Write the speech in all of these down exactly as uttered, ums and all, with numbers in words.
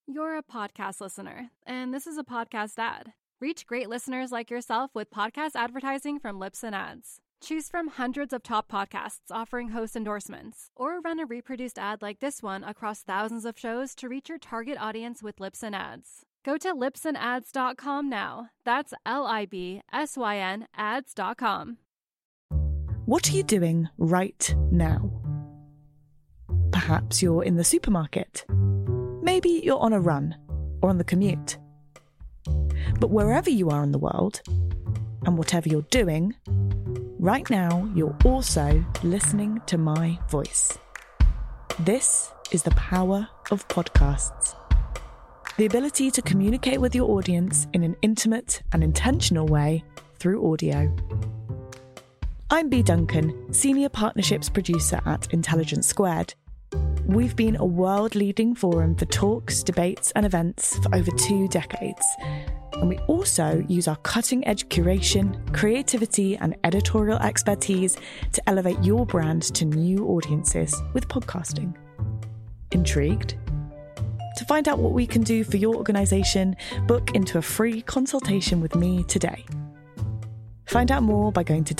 You're a podcast listener, and this is a podcast ad. Reach great listeners like yourself with podcast advertising from Libsyn Ads. Choose from hundreds of top podcasts offering host endorsements, or run a reproduced ad like this one across thousands of shows to reach your target audience with Libsyn Ads. Go to libsyn ads dot com now. That's L I B S Y N ads dot com. What are you doing right now? Perhaps you're in the supermarket. Maybe you're on a run or on the commute. But wherever you are in the world, and whatever you're doing, right now you're also listening to my voice. This is the power of podcasts. The ability to communicate with your audience in an intimate and intentional way through audio. I'm Bea Duncan, Senior Partnerships Producer at Intelligence Squared. We've been a world-leading forum for talks, debates and events for over two decades. And we also use our cutting-edge curation, creativity and editorial expertise to elevate your brand to new audiences with podcasting. Intrigued? To find out what we can do for your organisation, book into a free consultation with me today. Find out more by going to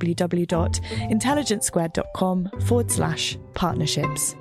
www.intelligencesquared.com forward slash partnerships.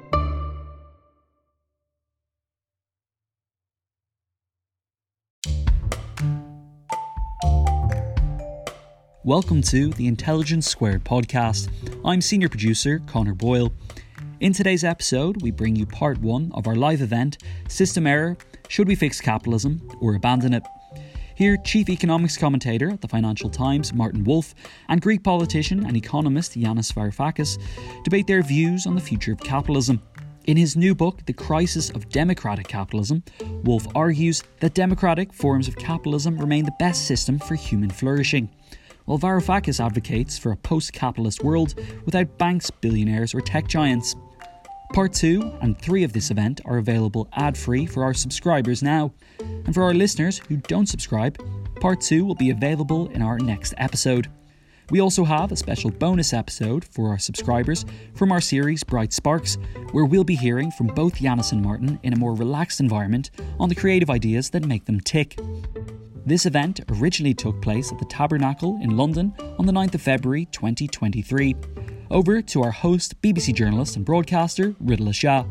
Welcome to the Intelligence Squared podcast. I'm Senior Producer Connor Boyle. In today's episode, we bring you part one of our live event, System Error, Should We Fix Capitalism or Abandon It? Here, Chief Economics Commentator at the Financial Times, Martin Wolf, and Greek politician and economist Yanis Varoufakis debate their views on the future of capitalism. In his new book, The Crisis of Democratic Capitalism, Wolf argues that democratic forms of capitalism remain the best system for human flourishing, while Varoufakis advocates for a post-capitalist world without banks, billionaires or tech giants. Part two and three of this event are available ad-free for our subscribers now. And for our listeners who don't subscribe, part two will be available in our next episode. We also have a special bonus episode for our subscribers from our series Bright Sparks, where we'll be hearing from both Yanis and Martin in a more relaxed environment on the creative ideas that make them tick. This event originally took place at the Tabernacle in London on the ninth of February twenty twenty-three. Over to our host, B B C journalist and broadcaster, Ridla Shah.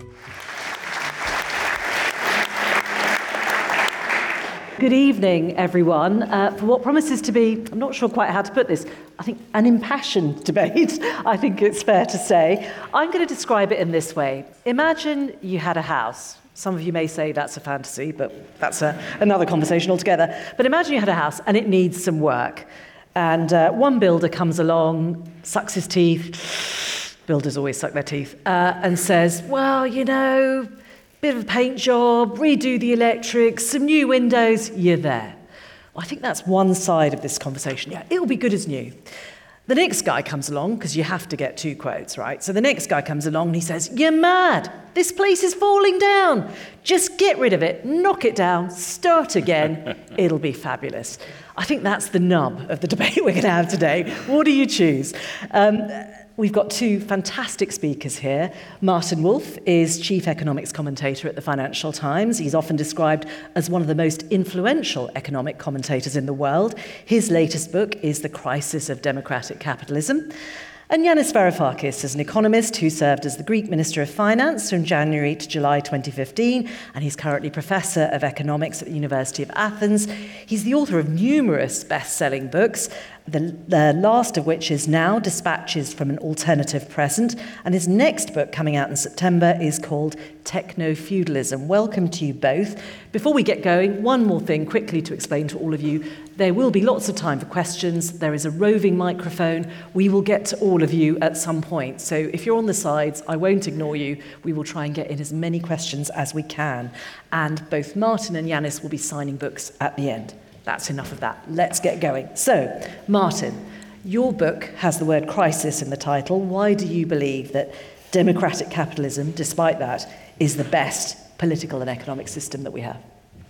Good evening, everyone. Uh, for what promises to be, I'm not sure quite how to put this, I think an impassioned debate, I think it's fair to say. I'm going to describe it in this way. Imagine you had a house. Some of you may say that's a fantasy, but that's a, another conversation altogether. But imagine you had a house and it needs some work. And uh, one builder comes along, sucks his teeth, builders always suck their teeth, uh, and says, well, you know, bit of a paint job, redo the electrics, some new windows, you're there. Well, I think that's one side of this conversation. Yeah, it'll be good as new. The next guy comes along, because you have to get two quotes, right? So the next guy comes along and he says, you're mad. This place is falling down. Just get rid of it, knock it down, start again. It'll be fabulous. I think that's the nub of the debate we're going to have today. What do you choose? Um, We've got two fantastic speakers here. Martin Wolf is Chief Economics Commentator at the Financial Times. He's often described as one of the most influential economic commentators in the world. His latest book is The Crisis of Democratic Capitalism. And Yanis Varoufakis is an economist who served as the Greek Minister of Finance from January to July twenty fifteen, and he's currently Professor of Economics at the University of Athens. He's the author of numerous best-selling books, the, the last of which is now Dispatches from an Alternative Present, and his next book coming out in September is called Techno-Feudalism. Welcome to you both. Before we get going, one more thing quickly to explain to all of you. There will be lots of time for questions. There is a roving microphone. We will get to all of you at some point. So if you're on the sides, I won't ignore you. We will try and get in as many questions as we can. And both Martin and Yanis will be signing books at the end. That's enough of that. Let's get going. So, Martin, your book has the word crisis in the title. Why do you believe that democratic capitalism, despite that, is the best political and economic system that we have?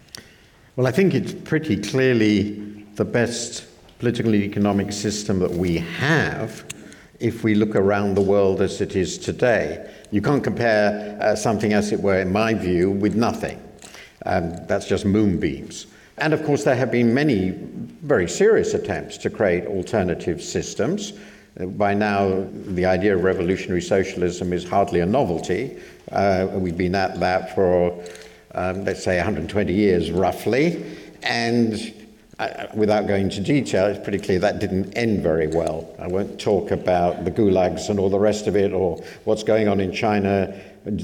Well, I think it's pretty clearly the best political and economic system that we have if we look around the world as it is today. You can't compare uh, something, as it were, in my view, with nothing. Um, that's just moonbeams. And of course, there have been many very serious attempts to create alternative systems. By now, the idea of revolutionary socialism is hardly a novelty. Uh, we've been at that for, um, let's say, one hundred twenty years, roughly. And uh, without going into detail, it's pretty clear that didn't end very well. I won't talk about the gulags and all the rest of it, or what's going on in China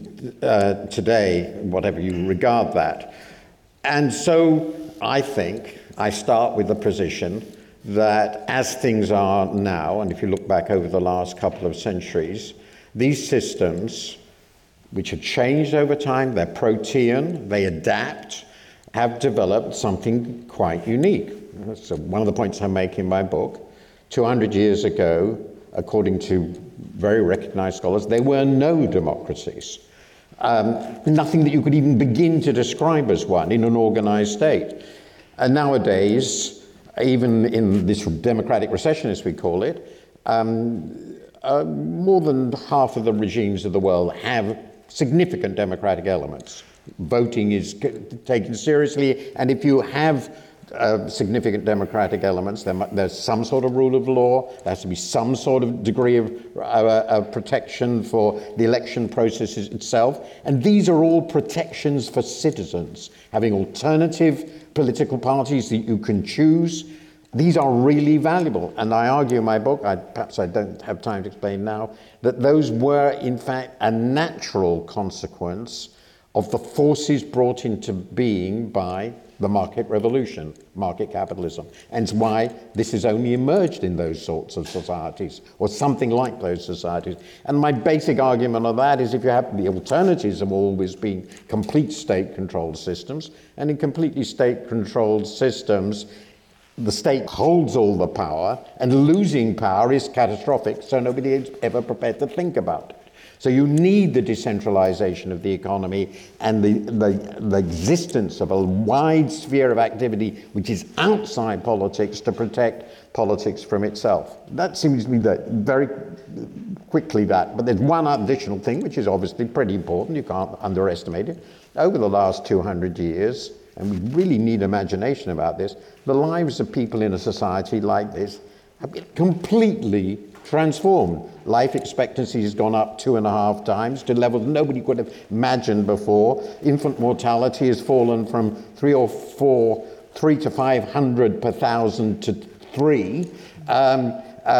uh, today, whatever you regard that. And so I think I start with the position that as things are now, and if you look back over the last couple of centuries, these systems, which have changed over time, they're protean, they adapt, have developed something quite unique. So one of the points I make in my book, two hundred years ago, according to very recognized scholars, there were no democracies. Um, nothing that you could even begin to describe as one in an organized state. And nowadays, even in this democratic recession, as we call it, um, uh, more than half of the regimes of the world have significant democratic elements. Voting is taken seriously, and if you have uh, significant democratic elements, there, there's some sort of rule of law, there has to be some sort of degree of, uh, of protection for the election process itself, and these are all protections for citizens, having alternative political parties that you can choose. These are really valuable, and I argue in my book, I, perhaps I don't have time to explain now, that those were in fact a natural consequence of the forces brought into being by the market revolution, market capitalism, and it's why this has only emerged in those sorts of societies, or something like those societies. And my basic argument on that is if you have the alternatives have always been complete state-controlled systems, and in completely state-controlled systems, the state holds all the power, and losing power is catastrophic, so nobody is ever prepared to think about it. So you need the decentralization of the economy and the, the, the existence of a wide sphere of activity which is outside politics to protect politics from itself. That seems to me that very quickly that. But there's one additional thing which is obviously pretty important, you can't underestimate it. Over the last two hundred years, and we really need imagination about this, the lives of people in a society like this have been completely transformed. Life expectancy has gone up two and a half times to levels nobody could have imagined before. Infant mortality has fallen from three or four, three to five hundred per thousand to three. Um,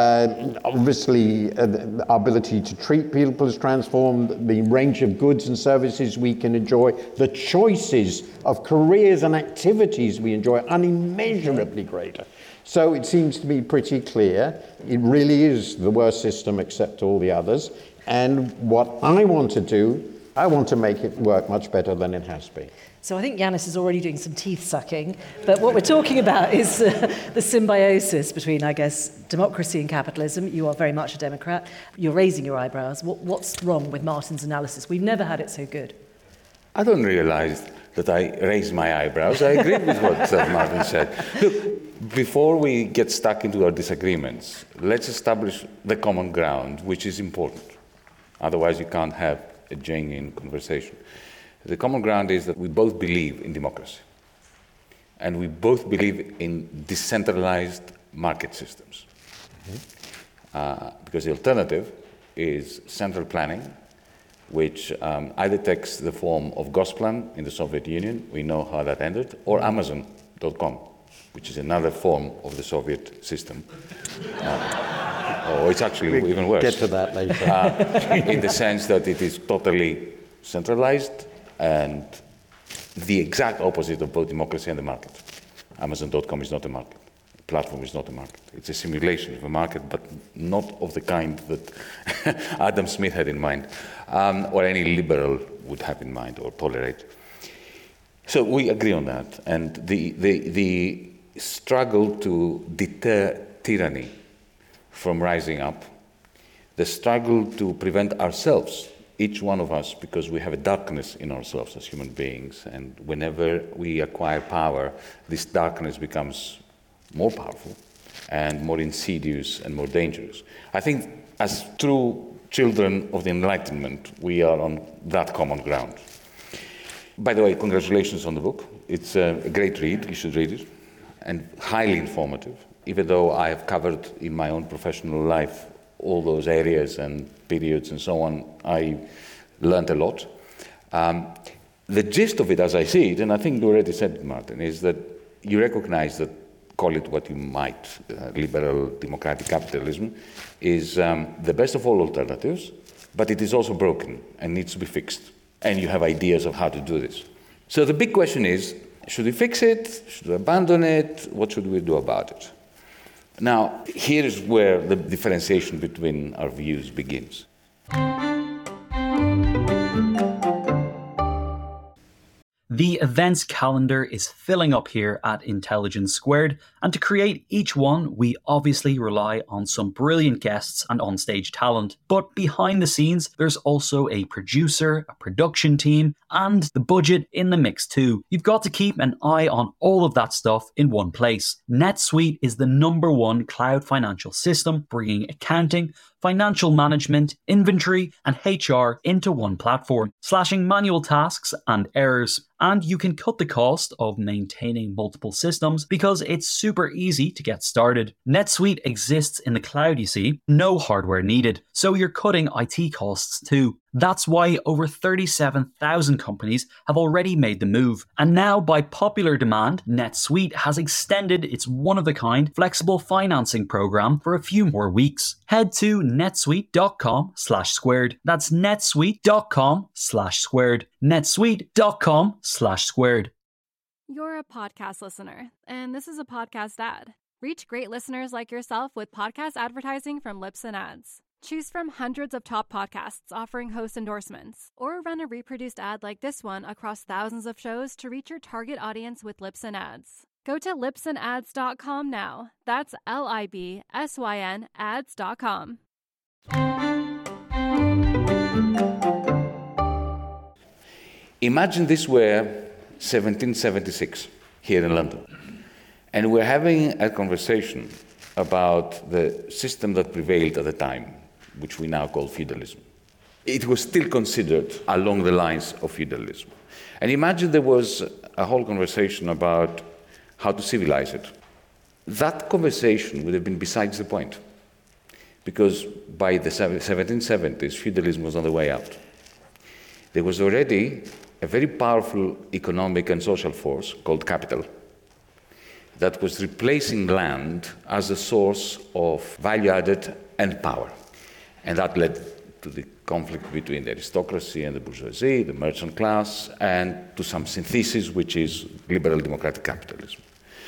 uh, obviously, uh, our ability to treat people has transformed. The range of goods and services we can enjoy, the choices of careers and activities we enjoy, are unimmeasurably greater. So it seems to me pretty clear, it really is the worst system except all the others. And what I want to do, I want to make it work much better than it has been. So I think Yanis is already doing some teeth sucking, but what we're talking about is uh, the symbiosis between, I guess, democracy and capitalism. You are very much a Democrat. You're raising your eyebrows. What, what's wrong with Martin's analysis? We've never had it so good. I don't realize that I raised my eyebrows. I agree with what uh, Martin said. Look, before we get stuck into our disagreements, let's establish the common ground, which is important. Otherwise, you can't have a genuine conversation. The common ground is that we both believe in democracy. And we both believe in decentralized market systems. Mm-hmm. uh, because the alternative is central planning, which um, either takes the form of Gosplan in the Soviet Union, we know how that ended, or Amazon dot com, which is another form of the Soviet system. Uh, or it's actually we even worse. Get to that later. Uh, in the sense that it is totally centralized and the exact opposite of both democracy and the market. Amazon dot com is not a market. Platform is not a market. It's a simulation of a market, but not of the kind that Adam Smith had in mind, um, or any liberal would have in mind or tolerate. So we agree on that. And the, the, the struggle to deter tyranny from rising up, the struggle to prevent ourselves, each one of us, because we have a darkness in ourselves as human beings, and whenever we acquire power, this darkness becomes more powerful and more insidious and more dangerous. I think as true children of the Enlightenment, we are on that common ground. By the way, congratulations on the book. It's a great read. You should read it. And highly informative. Even though I have covered in my own professional life all those areas and periods and so on, I learned a lot. Um, the gist of it, as I see it, and I think you already said it, Martin, is that you recognize that, call it what you might, uh, liberal democratic capitalism, is um, the best of all alternatives, but it is also broken and needs to be fixed. And you have ideas of how to do this. So the big question is, should we fix it? Should we abandon it? What should we do about it? Now, here is where the differentiation between our views begins. The events calendar is filling up here at Intelligence Squared, and to create each one, we obviously rely on some brilliant guests and onstage talent. But behind the scenes, there's also a producer, a production team, and the budget in the mix too. You've got to keep an eye on all of that stuff in one place. NetSuite is the number one cloud financial system, bringing accounting, financial management, inventory, and H R into one platform, slashing manual tasks and errors. And you can cut the cost of maintaining multiple systems because it's super easy to get started. NetSuite exists in the cloud, you see, no hardware needed, so you're cutting I T costs too. That's why over thirty-seven thousand companies have already made the move. And now, by popular demand, NetSuite has extended its one-of-a-kind flexible financing program for a few more weeks. Head to netsuite.com slash squared. That's netsuite.com slash squared. netsuite.com slash squared. You're a podcast listener, and this is a podcast ad. Reach great listeners like yourself with podcast advertising from Libsyn Ads. Choose from hundreds of top podcasts offering host endorsements, or run a reproduced ad like this one across thousands of shows to reach your target audience with Libsyn Ads. Go to libsyn ads dot com now. That's L I B S Y N ads dot com. Imagine this were seventeen seventy-six here in London, and we're having a conversation about the system that prevailed at the time, which we now call feudalism. It was still considered along the lines of feudalism. And imagine there was a whole conversation about how to civilize it. That conversation would have been besides the point, because by the seventeen seventies, feudalism was on the way out. There was already a very powerful economic and social force called capital that was replacing land as a source of value added and power. And that led to the conflict between the aristocracy and the bourgeoisie, the merchant class, and to some synthesis, which is liberal democratic capitalism.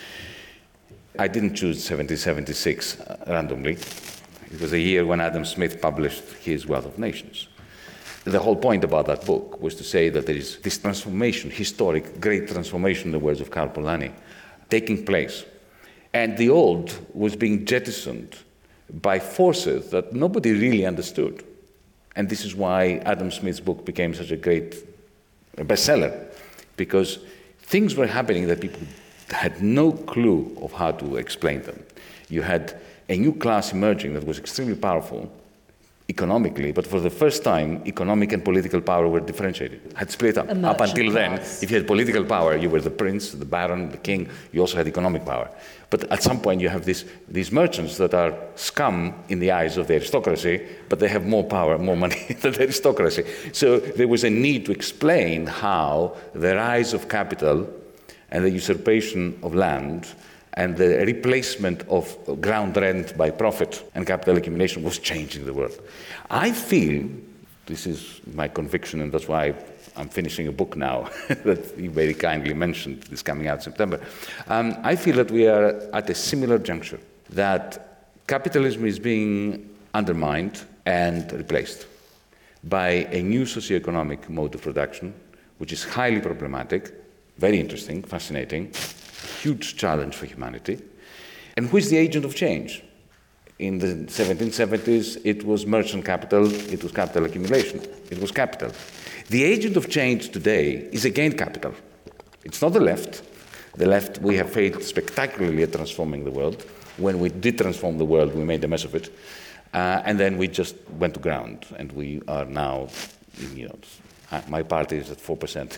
I didn't choose seventeen seventy-six randomly. It was a year when Adam Smith published his Wealth of Nations. The whole point about that book was to say that there is this transformation, historic, great transformation, in the words of Karl Polanyi, taking place. And the old was being jettisoned by forces that nobody really understood. And this is why Adam Smith's book became such a great bestseller, because things were happening that people had no clue of how to explain them. You had a new class emerging that was extremely powerful economically, but for the first time, economic and political power were differentiated, had split up. Up until then, class. if you had political power, you were the prince, the baron, the king, you also had economic power. But at some point, you have this, these merchants that are scum in the eyes of the aristocracy, but they have more power, more money than the aristocracy. So there was a need to explain how the rise of capital and the usurpation of land and the replacement of ground rent by profit and capital accumulation was changing the world. I feel, this is my conviction, and that's why I'm finishing a book now that you very kindly mentioned, is coming out in September. Um, I feel that we are at a similar juncture, that capitalism is being undermined and replaced by a new socioeconomic mode of production, which is highly problematic, very interesting, fascinating, huge challenge for humanity. And who is the agent of change? In the seventeen seventies, it was merchant capital, it was capital accumulation, it was capital. The agent of change today is again capital. It's not the left. The left, we have failed spectacularly at transforming the world. When we did transform the world, we made a mess of it. Uh, and then we just went to ground, and we are now, you know, my party is at four percent.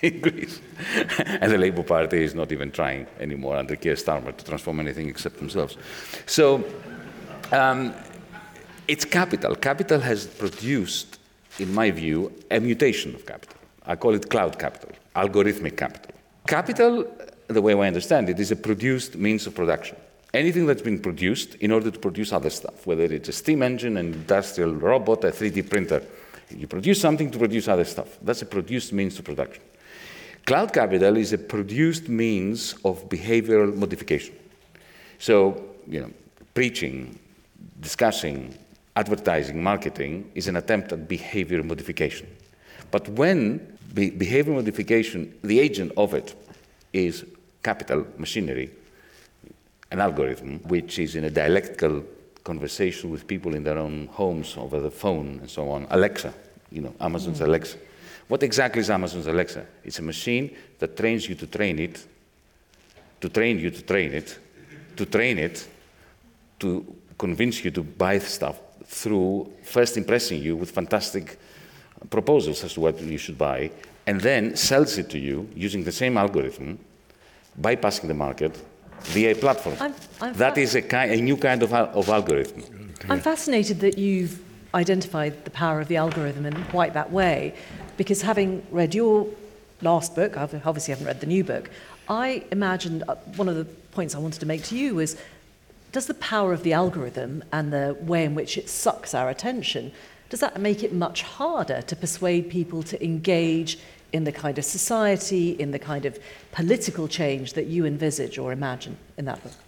in Greece. And the Labour Party is not even trying anymore under Keir Starmer to transform anything except themselves. So um, it's capital. Capital has produced, in my view, a mutation of capital. I call it cloud capital, algorithmic capital. Capital, the way I understand it, is a produced means of production. Anything that's been produced in order to produce other stuff, whether it's a steam engine, an industrial robot, a three D printer. You produce something to produce other stuff. That's a produced means of production. Cloud capital is a produced means of behavioral modification. So, you know, preaching, discussing, advertising, marketing is an attempt at behavior modification. But when be- behavior modification, the agent of it is capital, machinery, an algorithm, which is in a dialectical conversation with people in their own homes over the phone and so on. Alexa, you know, Amazon's mm. Alexa. What exactly is Amazon's Alexa? It's a machine that trains you to train it, to train you to train it, to train it, to convince you to buy stuff through first impressing you with fantastic proposals as to what you should buy, and then sells it to you using the same algorithm, bypassing the market, via a platform. I'm, I'm that fa- is a, ki- a new kind of, of algorithm. I'm fascinated that you've identified the power of the algorithm in quite that way, because having read your last book, I obviously haven't read the new book, I imagined uh, one of the points I wanted to make to you was, does the power of the algorithm and the way in which it sucks our attention, does that make it much harder to persuade people to engage in the kind of society, in the kind of political change that you envisage or imagine in that book?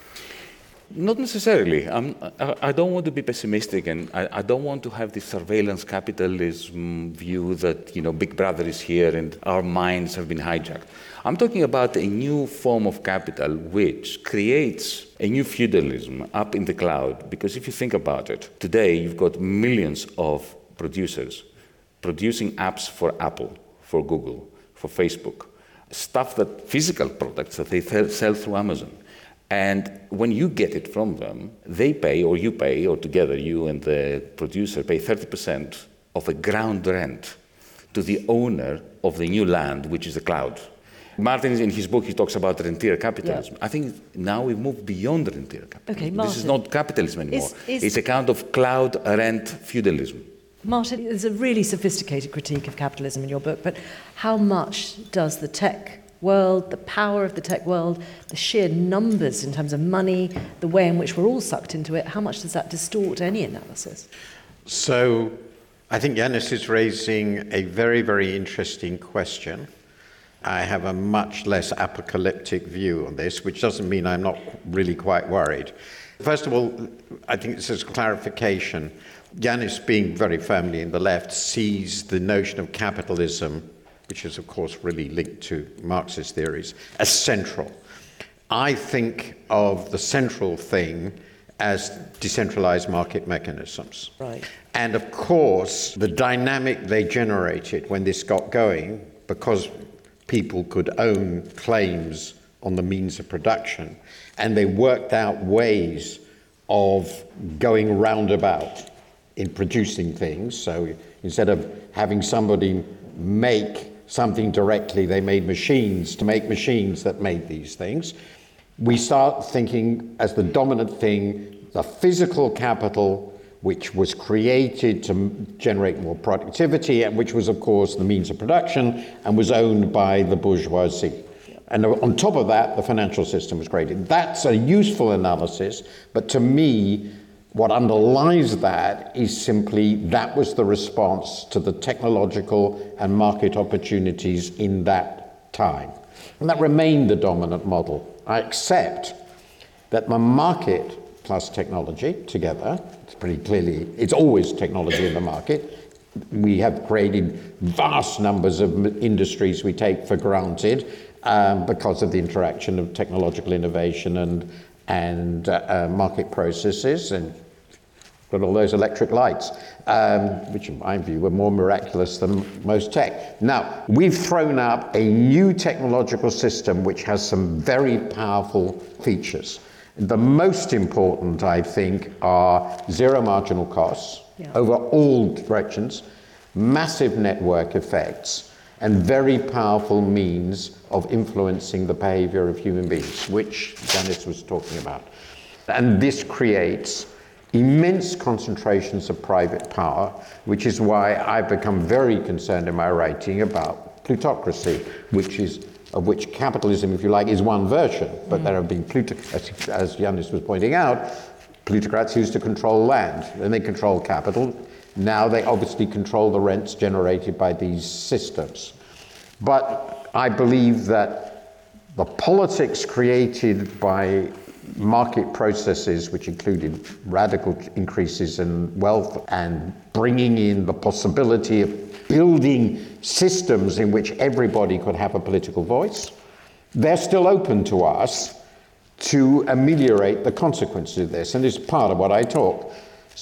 Not necessarily. Um, I, I don't want to be pessimistic, and I, I don't want to have this surveillance capitalism view that, you know, Big Brother is here and our minds have been hijacked. I'm talking about a new form of capital which creates a new feudalism up in the cloud. Because if you think about it, today you've got millions of producers producing apps for Apple, for Google, for Facebook, stuff that, physical products that they th- sell through Amazon. And when you get it from them, they pay, or you pay, or together you and the producer pay thirty percent of a ground rent to the owner of the new land, which is the cloud. Martin, in his book, he talks about rentier capitalism. Yeah. I think now we've moved beyond rentier capitalism. Okay, Martin, this is not capitalism anymore. Is, is it's a kind of cloud rent feudalism. Martin, there's a really sophisticated critique of capitalism in your book, but how much does the tech world, the power of the tech world, the sheer numbers in terms of money, the way in which we're all sucked into it, how much does that distort any analysis? So I think Yanis is raising a very, very interesting question. I have a much less apocalyptic view on this, which doesn't mean I'm not really quite worried. First of all, I think this is clarification. Yanis, being very firmly in the left, sees the notion of capitalism, which is, of course, really linked to Marxist theories, as central. I think of the central thing as decentralized market mechanisms. Right. And, of course, the dynamic they generated when this got going, because people could own claims on the means of production, and they worked out ways of going roundabout in producing things. So instead of having somebody make something directly, they made machines to make machines that made these things. We start thinking as the dominant thing, the physical capital, which was created to generate more productivity, and which was, of course, the means of production, and was owned by the bourgeoisie. And on top of that, the financial system was created. That's a useful analysis, but to me, what underlies that is simply that was the response to the technological and market opportunities in that time. And that remained the dominant model. I accept that the market plus technology together, it's pretty clearly, it's always technology in the market. We have created vast numbers of industries we take for granted um, because of the interaction of technological innovation and and uh, uh, market processes, and got all those electric lights, um, which in my view were more miraculous than most tech. Now, we've thrown up a new technological system which has some very powerful features. The most important, I think, are zero marginal costs yeah. over all directions, massive network effects, and very powerful means of influencing the behavior of human beings, which Yanis was talking about. And this creates immense concentrations of private power, which is why I've become very concerned in my writing about plutocracy, which is of which capitalism, if you like, is one version. But mm. there have been, pluto- as, as Yanis was pointing out, plutocrats used to control land, then they control capital. Now they obviously control the rents generated by these systems. But I believe that the politics created by market processes, which included radical increases in wealth and bringing in the possibility of building systems in which everybody could have a political voice, they're still open to us to ameliorate the consequences of this. And it's part of what I talk.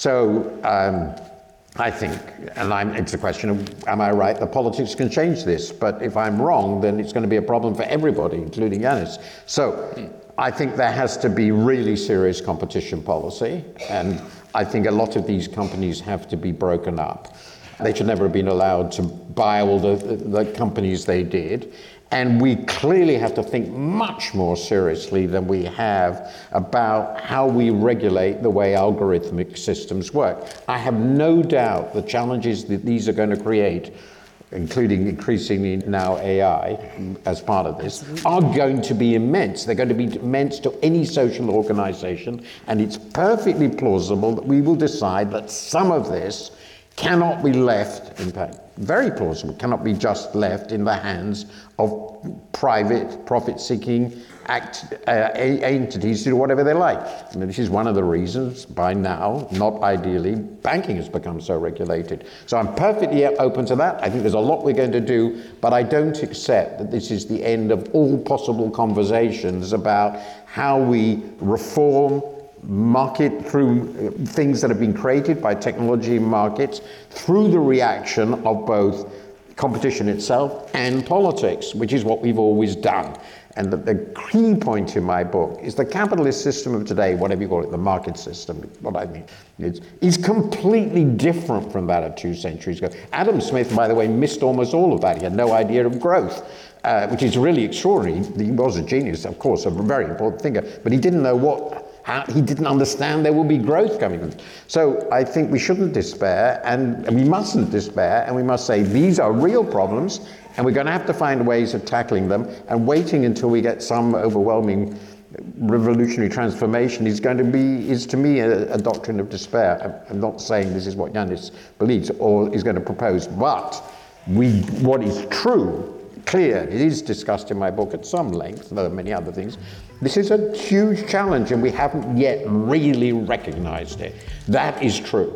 So um, I think, and I'm, it's a question of, am I right? The politics can change this. But if I'm wrong, then it's going to be a problem for everybody, including Yanis. So I think there has to be really serious competition policy. And I think a lot of these companies have to be broken up. They should never have been allowed to buy all the, the companies they did. And we clearly have to think much more seriously than we have about how we regulate the way algorithmic systems work. I have no doubt the challenges that these are going to create, including increasingly now A I as part of this, are going to be immense. They're going to be immense to any social organization, and it's perfectly plausible that we will decide that some of this cannot be left, in fact, very plausible, cannot be just left in the hands of private, profit-seeking act, uh, entities to do whatever they like. I mean, this is one of the reasons, by now, not ideally, banking has become so regulated. So I'm perfectly open to that. I think there's a lot we're going to do, but I don't accept that this is the end of all possible conversations about how we reform market through things that have been created by technology markets, through the reaction of both competition itself and politics, which is what we've always done. And the, the key point in my book is the capitalist system of today, whatever you call it, the market system, what I mean, it's, is completely different from that of two centuries ago. Adam Smith, by the way, missed almost all of that. He had no idea of growth, uh, which is really extraordinary. He was a genius, of course, a very important thinker, but he didn't know what How, he didn't understand there will be growth coming. So I think we shouldn't despair, and, and we mustn't despair, and we must say these are real problems, and we're going to have to find ways of tackling them, and waiting until we get some overwhelming revolutionary transformation is going to be, is to me, a, a doctrine of despair. I'm not saying this is what Yanis believes or is going to propose, but we, what is true, clear, it is discussed in my book at some length, there are many other things. This is a huge challenge and we haven't yet really recognized it. That is true.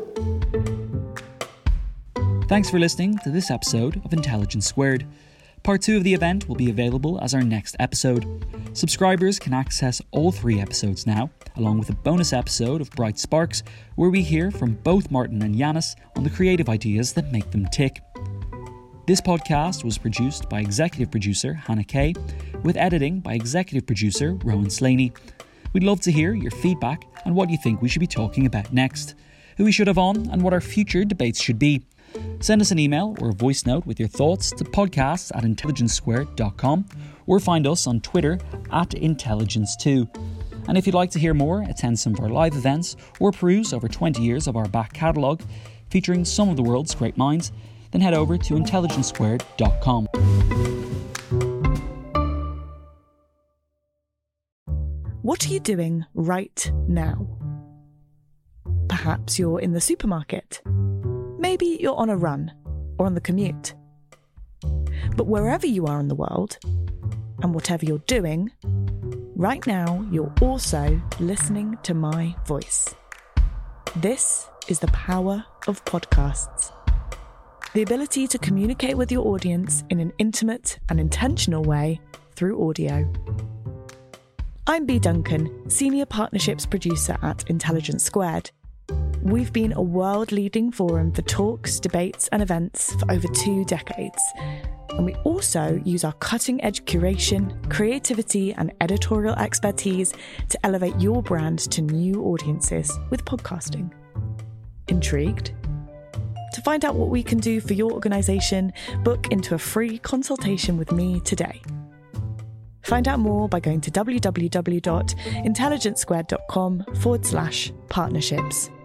Thanks for listening to this episode of Intelligence Squared. Part two of the event will be available as our next episode. Subscribers can access all three episodes now, along with a bonus episode of Bright Sparks, where we hear from both Martin and Yanis on the creative ideas that make them tick. This podcast was produced by executive producer Hannah Kay, with editing by executive producer Rowan Slaney. We'd love to hear your feedback on what you think we should be talking about next, who we should have on, and what our future debates should be. Send us an email or a voice note with your thoughts to podcasts at intelligence squared dot com, or find us on Twitter at intelligence two. And if you'd like to hear more, attend some of our live events, or peruse over twenty years of our back catalogue featuring some of the world's great minds, then head over to intelligence squared dot com. What are you doing right now? Perhaps you're in the supermarket. Maybe you're on a run or on the commute. But wherever you are in the world, and whatever you're doing, right now you're also listening to my voice. This is the power of podcasts. The ability to communicate with your audience in an intimate and intentional way through audio. I'm Bea Duncan, Senior Partnerships Producer at Intelligence Squared. We've been a world-leading forum for talks, debates and events for over two decades. And we also use our cutting-edge curation, creativity and editorial expertise to elevate your brand to new audiences with podcasting. Intrigued? To find out what we can do for your organisation, book into a free consultation with me today. Find out more by going to www.intelligencesquared.com forward slash partnerships.